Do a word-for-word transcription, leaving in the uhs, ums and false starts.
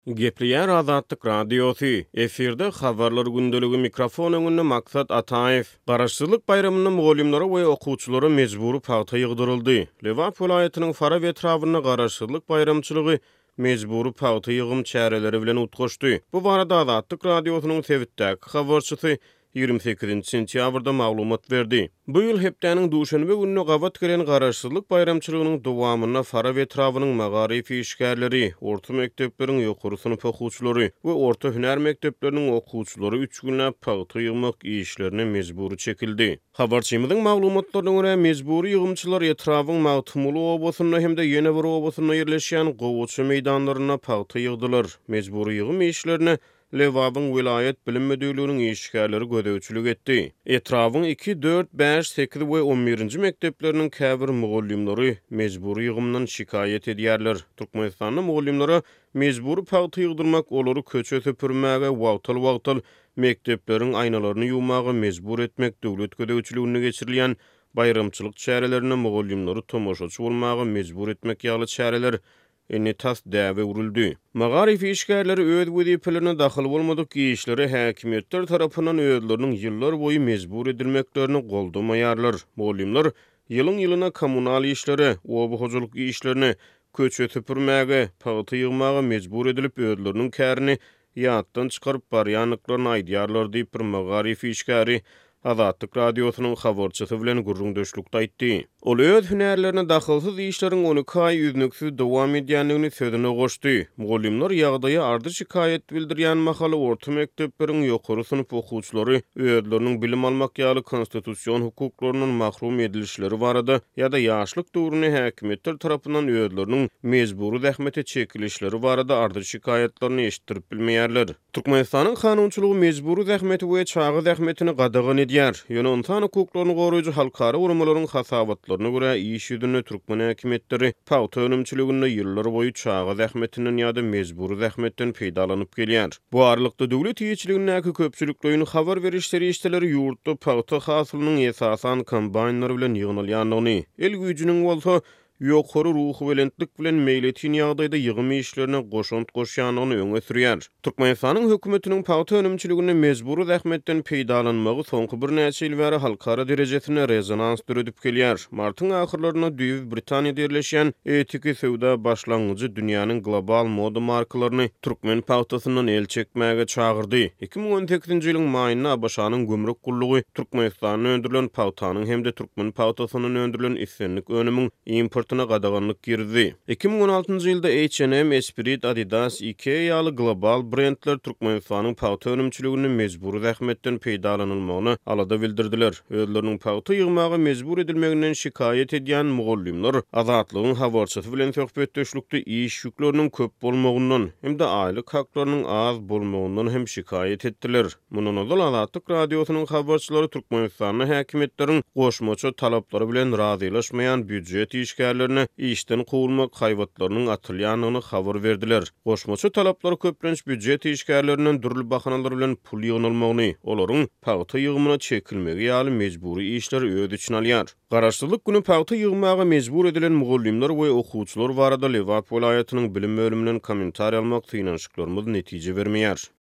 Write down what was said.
Gepliýär Azatlyk radiosu. Eferde habarlar gündeligi mikrofon öňünde maksat Ataev. Garaşsyzlyk bayramyny mugallimlere we okuwçylara mejburi pagta ýygdyryldy. Lewap vilayatynyň Fara etrawyna garaşsyzlyk bayramçylygy mejburi pagta ýygym çäreleri bilen utgaşdy. Bu barada Azatlyk radiosynyň Sewitdäki habarçysy ýygrimi sekizinji sentýabrda maglumat berdi. Bu ýyl hepdäniň duşanbe gününe gawat gelen garaşsyzlyk bayramçylygynyň dowamyna Fara etrawynyň magarif işgärleri, orta mekdepleriň ýokary synyp okuwçylary we orta hünär mekdepleriniň okuwçylary üç günläp pagta ýygmak işlerine mejburi çekildi. Habarçymyzyň maglumatlaryna görä mejburi ýygymçylar etrawyň Magtumuly obasyna hemde ýene bir obasyna ýerleşýän gowuçy meýdanlaryna pagta ýygdylar. Mejburi ýygym işlerine Lewabyň vilayet bilim müdürlüğiniň işgärleri gödäwçilik etdi. Etrawyň iki, dört, beş, sekiz we on birinji mekdepleriniň käbir mugallimleri mejburi ýygymdan şikaýet edýärler. Türkmenistanyň mugallimleri mejburi pagta ýygdyrmak olary köçe süpürmäge wagtal-wagtal mekdepleriň aýnalaryny ýuwmagy mejbur etmek döwlet gödäwçiligine geçirilýän bayramçylyk çärelerine mugallimleri tomoşaçy bolmagy mejbur etmek ýaly çäreler eni tas däwe urildi. Magarif işgärleri öz weziplerine daxil bolmadyk işleri häkimetler tarapyndan özleriniň ýyllar boyu mejbur edilmeklerini goldamaýarlar. Mugallimler ýylyň ýylyna kommunal işleri, oba hojalyk işlerini köçe süpürmäge, pagta ýygmaga mejbur edilip özleriniň kärini ýatdan çykaryp barýanlyklaryny aýdýarlar diýip bir magarif işgäri Azatlyk radiosynyň habarçysy bilen gurrundaşlykda aýtdy. Ol öz hünärlerine daxylsyz işleriň on iki aý üznüksiz dowam edýändigini sözüne goşdy. Mugallimler ýagdaýy ardy şikaýet bildirýän mahaly orta mekdepleriň ýokary synyp okuwçylary özleriniň bilim almak ýaly konstitusiýon hukuklarynyň mahrum edilişleri barada ýa-da ýaşlyk döwrüne häkimetler tarapyndan özleriniň mejburi zähmete çekilişleri barada ardy şikaýetlerini eşitdirip bilmeýärler. Türkmenistanyň kanunçylygy mejburi zähmeti we çagy zähmetini gadagan edýär. Ýöne insan hukuklaryny goraýjy halkara urumlaryň hasabatlaryna görä iş ýüzüne türkmen häkimetleri pagta önümçiliginde ýyllar boyu çagy zähmetinden ýa-da mejburi zähmetden peýdalanyp gelýär. Bu aralykda döwlet ýetirligindäki köpçüliklerini habar berişleri işleri ýurtda pagta hasylynyň esasan kombaynlary bilen ýygnalýanlygyny, el güýjüniň bolsa ýokary ruhy belentlik bilen meýletin ýagdaýda ýygym işlerine goşunt goşýanyny öňe sürýär. Türkmenistanyň hökümetiniň pagta önümçiligine mejburi zähmetden peýdalanmagy soňky bir näçe ýyl bäri halkara derejesine rezonans döredip gelýär. Martyň ahyrlaryna Düýüp Britaniýada ýerleşýän Etiki Sewda başlangyjy dünýäniň global moda markalaryny türkmen pagtasyndan el çekmäge çagyrdy. iki ming on sekizinji ýylyň maýyna Abaşanyň gömrük gullugy Türkmenistanyň öndürilen pagtanyň hemde türkmen pagtasynyň öndürilen islenlik önümiň import gadaganlyk girdi. iki ming on altynjy ýylda H and M, Esprit, Adidas, IKEA ýaly global brendler Türkmenistanyň pagta önümçiligini mejburi zähmetden peýdalanylmagyny alada bildirdiler. Özleriniň pagta ýygmagy mejbur edilmeginden şikaýet edýän mugallimler Azatlygyň habarçysy bilen söhbetdeşlikde iş ýükleriniň köp bolmagyndan hemde aýlyk haklarynyň az bolmagyndan hem şikaýet etdiler. Munun öňden Azatlyk radiosynyň habarçylary Türkmenistanyň häkimetleriň goşmaça talaplary bilen razylaşmaýan büdjet işgärleri işden kovulmak hayvatlarının atılyanlığını haber verdiler. Goşmaça talapları köplenç büdjet işgärlerinden dürlü bahanalar bilen pul ýygnalmagyny, olaryň pagta ýygymyna çekilmegi ýaly mejburi işler öz için alýar. Garaşsyzlyk günü pagta ýygmaga mejbur edilen mugallimler we okuwçylar barada Lewap vilayatynyň bilim bölüminiň kommentariýa almak tynançyklarymyz netije bermeýär.